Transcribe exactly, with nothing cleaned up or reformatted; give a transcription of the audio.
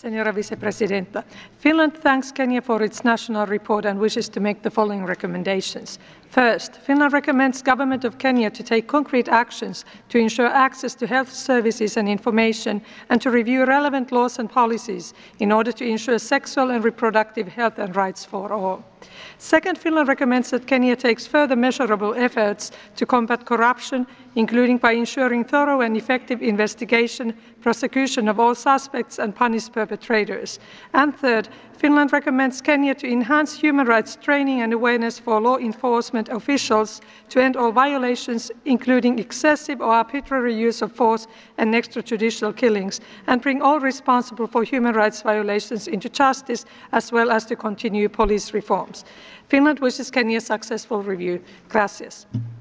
Señora Vicepresidenta, Finland thanks Kenya for its national report and wishes to make the following recommendations. First, Finland recommends government of Kenya to take concrete actions to ensure access to health services and information and to review relevant laws and policies in order to ensure sexual and reproductive health and rights for all. Second, Finland recommends that Kenya takes further measurable efforts to combat corruption, including by ensuring thorough and effective investigation, prosecution of all suspects and punish perpetrators. And third, Finland recommends Kenya to enhance human rights training and awareness for law enforcement officials to end all violations, including excessive or arbitrary use of force and extrajudicial killings, and bring all responsible for human rights violations into justice, as well as to continue police reforms. Finland wishes Kenya a successful review. Gracias.